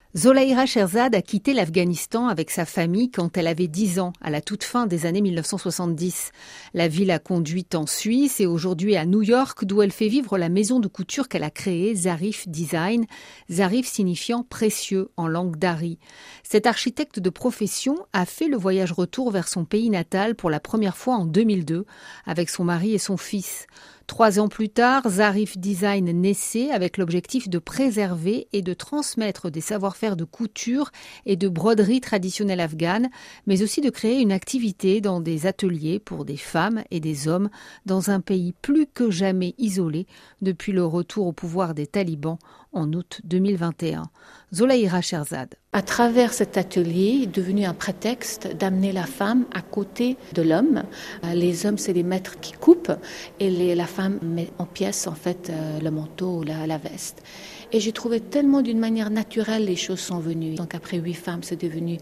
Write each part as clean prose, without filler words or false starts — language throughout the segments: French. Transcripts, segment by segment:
Zolaïra Sherzad a quitté l'Afghanistan avec sa famille quand elle avait 10 ans, à la toute fin des années 1970. La vie l'a conduite en Suisse et aujourd'hui à New York, d'où elle fait vivre la maison de couture qu'elle a créée, Zarif Design, Zarif signifiant précieux en langue dari. Cette architecte de profession a fait le voyage retour vers son pays natal pour la première fois en 2002 avec son mari et son fils. 3 ans plus tard, Zarif Design naissait avec l'objectif de préserver et de transmettre des savoir-faire de couture et de broderie traditionnelle afghane, mais aussi de créer une activité dans des ateliers pour des femmes et des hommes dans un pays plus que jamais isolé depuis le retour au pouvoir des talibans en août 2021. Zolaïra Sherzad. À travers cet atelier, il est devenu un prétexte d'amener la femme à côté de l'homme. Les hommes, c'est les maîtres qui coupent et la femme met en pièces en fait le manteau ou la veste. Et j'ai trouvé tellement d'une manière naturelle les choses sont venues. Donc après 8 femmes, c'est devenu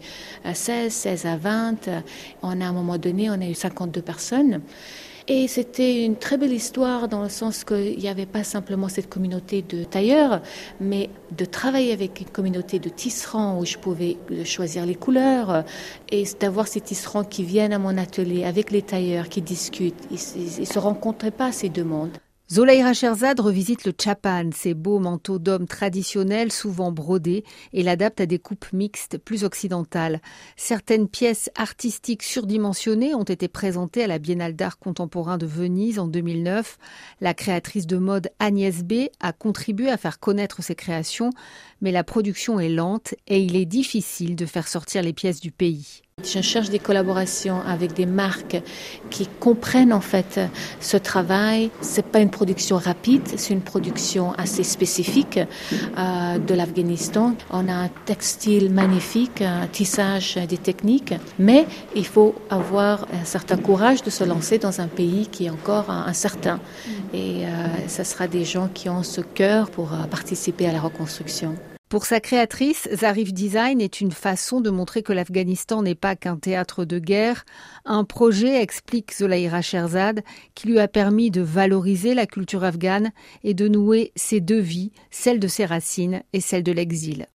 16 à 20. À un moment donné, on a eu 52 personnes. Et c'était une très belle histoire dans le sens qu'il n'y avait pas simplement cette communauté de tailleurs, mais de travailler avec une communauté de tisserands où je pouvais choisir les couleurs et d'avoir ces tisserands qui viennent à mon atelier avec les tailleurs qui discutent. Ils ne se rencontraient pas ces deux mondes. Zolaïra Sherzad revisite le chapan, ces beaux manteaux d'hommes traditionnels souvent brodés, et l'adapte à des coupes mixtes plus occidentales. Certaines pièces artistiques surdimensionnées ont été présentées à la Biennale d'art contemporain de Venise en 2009. La créatrice de mode Agnès B a contribué à faire connaître ses créations, mais la production est lente et il est difficile de faire sortir les pièces du pays. Je cherche des collaborations avec des marques qui comprennent en fait ce travail. C'est pas une production rapide, c'est une production assez spécifique de l'Afghanistan. On a un textile magnifique, un tissage des techniques, mais il faut avoir un certain courage de se lancer dans un pays qui est encore incertain. Et ce sera des gens qui ont ce cœur pour participer à la reconstruction. Pour sa créatrice, Zarif Design est une façon de montrer que l'Afghanistan n'est pas qu'un théâtre de guerre. Un projet, explique Zolaïra Sherzad, qui lui a permis de valoriser la culture afghane et de nouer ses deux vies, celle de ses racines et celle de l'exil.